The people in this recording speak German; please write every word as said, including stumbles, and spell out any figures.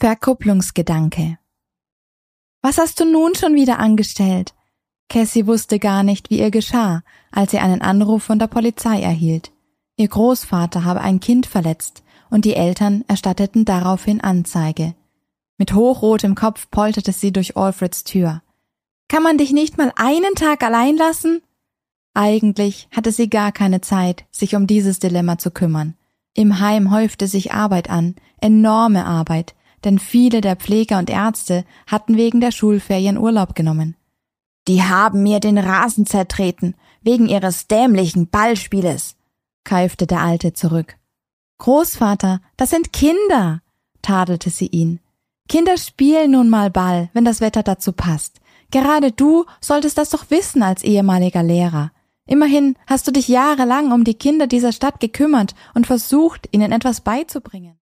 Verkupplungsgedanke. Was hast du nun schon wieder angestellt? Cassie wusste gar nicht, wie ihr geschah, als sie einen Anruf von der Polizei erhielt. Ihr Großvater habe ein Kind verletzt und die Eltern erstatteten daraufhin Anzeige. Mit hochrotem Kopf polterte sie durch Alfreds Tür. »Kann man dich nicht mal einen Tag allein lassen?« Eigentlich hatte sie gar keine Zeit, sich um dieses Dilemma zu kümmern. Im Heim häufte sich Arbeit an, enorme Arbeit, denn viele der Pfleger und Ärzte hatten wegen der Schulferien Urlaub genommen. »Die haben mir den Rasen zertreten, wegen ihres dämlichen Ballspieles«, keifte der Alte zurück. »Großvater, das sind Kinder«, tadelte sie ihn. »Kinder spielen nun mal Ball, wenn das Wetter dazu passt. Gerade du solltest das doch wissen als ehemaliger Lehrer. Immerhin hast du dich jahrelang um die Kinder dieser Stadt gekümmert und versucht, ihnen etwas beizubringen.«